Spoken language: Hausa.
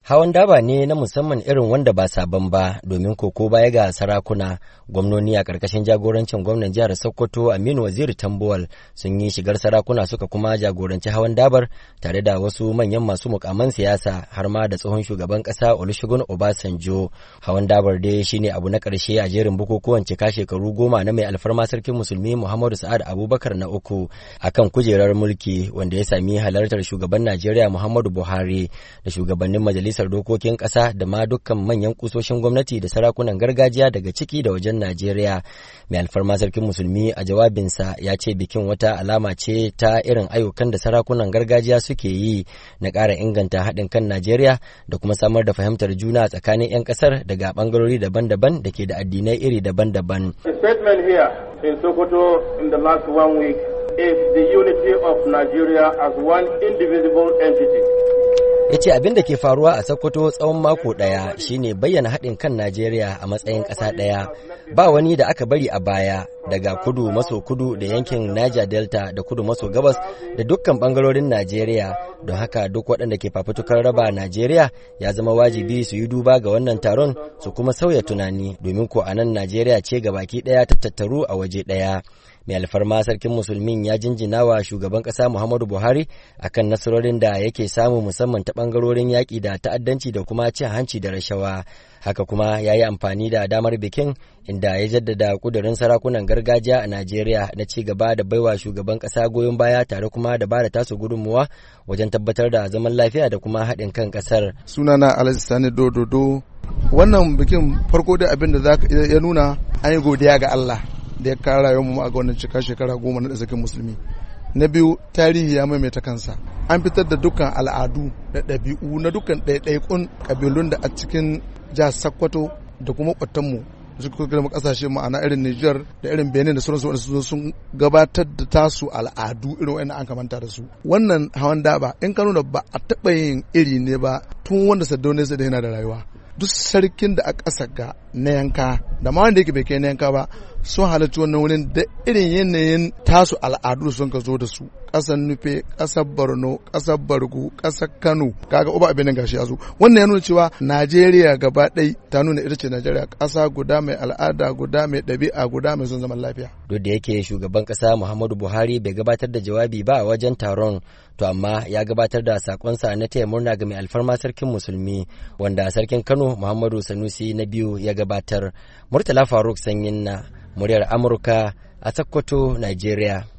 Hawan daba ne na musamman irin wanda ba sabon ba domin koko baya ga sarakuna, gwamnoni a ƙarƙashin jagorancin gwamnan jihar Sokoto Aminu Waziri Tambuwal sun yi shigar sarakuna suka kuma jagoranci hawan dabar tare da wasu manyan masu mukaman siyasa har ma da tsohon shugaban ƙasa Olusegun Obasanjo. Hawan dabar dai shine abu na ƙarshe a jerin bukukuwan cika shekaru 10 na mai alfarma sarkin musulmi Muhammadu Sa'ad Abubakar na uku akan kujerar mulki, wanda ya sami halartar shugaban Najeriya Muhammadu Buhari da shugabannin majalisar dokokin ƙasa da ma dukkan manyan kusoshin gwamnati da sarakunan gargajiya daga ciki da wajen Najeriya. Mai alfarma sarkin musulmi a jawabinsa ya ce bikin wata alama ce ta irin ayyukan da sarakunan gargajiya suke yi na ƙara inganta haɗin kan Najeriya da kuma samar da fahimtar juna tsakanin 'yan ƙasar daga ɓangarori daban-daban da ke da addinai iri daban-daban. The statement here in Sokoto in the last 1 week is the unity of Nigeria as one indivisible entity. Ya ce abin da ke faruwa a Sokoto tsawon mako ɗaya shine bayyana haɗin kan Najeriya a matsayin ƙasa ɗaya. Ba wani da aka bari a baya, daga kudu maso kudu da yankin Niger Delta da kudu maso gabas da dukkan ɓangarorin Najeriya. Don haka duk waɗanda ke fafutukar raba Najeriya ya zama wajibi su yi duba ga wannan taron su kuma sauya tunani, domin ko a nan Najeriya ce gabaki ɗaya ta tattaru a waje ɗaya. Mai alfarma sarkin musulmin ya jinjina wa shugaban ƙasa Muhammadu Buhari akan nasarorin da yake samu musamman ta ɓangarorin yaƙi da ta'addanci da kuma cin hanci da rashawa. Haka kuma ya yi amfani da damar bikin inda ya jaddada ƙudurin sarakunan gargajiya a Najeriya na ci gaba da baiwa shugaban ƙasa goyon baya tare kuma da bada tasu gudunmuwa wajen tabbatar da zaman lafiya da kuma haɗin kan ƙasar. Sunana Alhaji Sani Dododo. Wannan bikin farko da abin da ya nuna an yi godiya ga Allah da ya kara rayuwar mu a wannan cika shekara 10 na sakin musulmi. Na biyu, tarihi ya maimaita kansa. An fitar da dukkan al'adu da ɗabi'u na dukkan ɗaiɗaikun ƙabilun da a cikin jihar Sokoto da kuma ƙwatanmu da suka girma ƙasashe ma'ana irin Nijar da irin Benin da sauransu wanda sun gabatar da tasu al'adu irin wa'annan an kamanta da su. Wannan hawan daba in ka nuna ba a taɓa yin iri ne ba tun wanda Saddauna sai da yana da rayuwa. Duk sarkin da a ƙasa ga na yanka da ma wanda yake bai kai na yanka ba sun halarci wannan wurin da irin yanayin tasu al'adu sun ka zo da su. Ƙasar Nufe, ƙasar Borno, ƙasar Bargu, ƙasar Kano, kaga uba abin gashi ya zo. Wannan ya nuna cewa Najeriya gaba ɗai ta nuna ita ce Najeriya ƙasa guda mai al'ada, guda mai ɗabi'a, guda mai son zaman lafiya. Duk da yake shugaban ƙasa Muhammadu Buhari bai gabatar da jawabi ba a wajen taron, to amma ya gabatar da sakonsa na taya murna ga mai alfarma sarkin musulmi wanda sarkin Kano Muhammadu Sanusi na biyu ya gabatar. Murtala Faruk Sanyin na muryar Amurka a Sokoto, Najeriya.